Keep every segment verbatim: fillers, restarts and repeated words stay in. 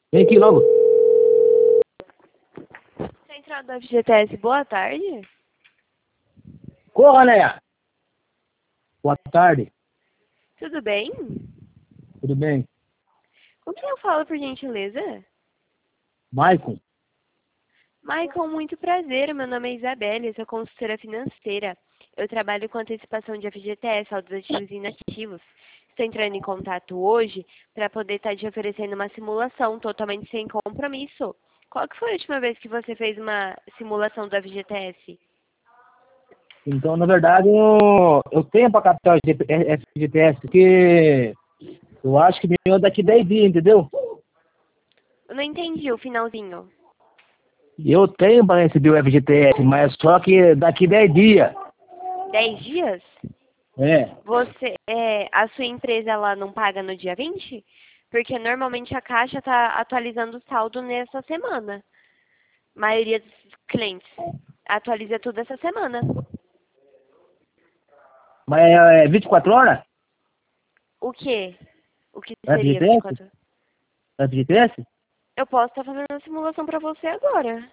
Vem aqui logo. Central do F G T S, boa tarde. Corra, Leia. Boa tarde. Tudo bem? Tudo bem? Com quem eu falo, por gentileza? Maicon. Michael, muito prazer. Meu nome é Isabelle, eu sou consultora financeira. Eu trabalho com antecipação de F G T S, saldos ativos e inativos. Estou entrando em contato hoje para poder estar te oferecendo uma simulação totalmente sem compromisso. Qual que foi a última vez que você fez uma simulação do F G T S? Então, na verdade, eu, eu tenho para captar o F G T S, porque eu acho que meu é daqui dez dias, entendeu? Eu não entendi o finalzinho. Eu tenho para receber o F G T S, mas só que daqui dez dias. Dez dias? É. Você, é, a sua empresa ela não paga no dia vinte? Porque normalmente a Caixa está atualizando o saldo nessa semana. A maioria dos clientes atualiza tudo essa semana. Mas é é vinte e quatro horas? O quê? O que seria F G T S? vinte e quatro horas? F G T S? Eu posso estar fazendo a simulação para você agora.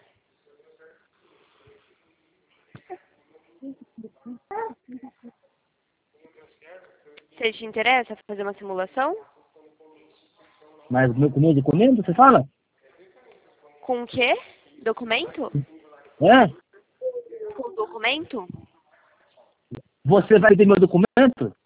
Você te interessa fazer uma simulação? Mas o meu com o meu documento, você fala? Com o quê? Documento? É? Com documento? Você vai ter meu documento?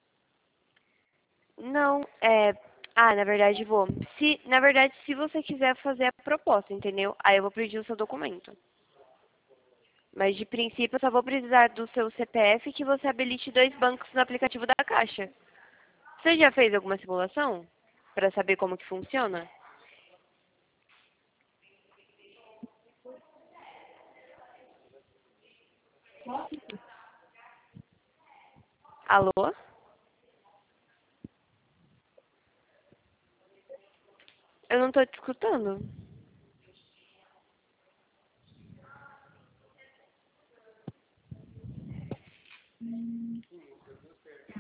Não, é... Ah, na verdade vou. Se, na verdade, se você quiser fazer a proposta, entendeu? Aí eu vou pedir o seu documento. Mas de princípio eu só vou precisar do seu C P F que você habilite dois bancos no aplicativo da Caixa. Você já fez alguma simulação? Para saber como que funciona? Alô? Eu não tô te escutando.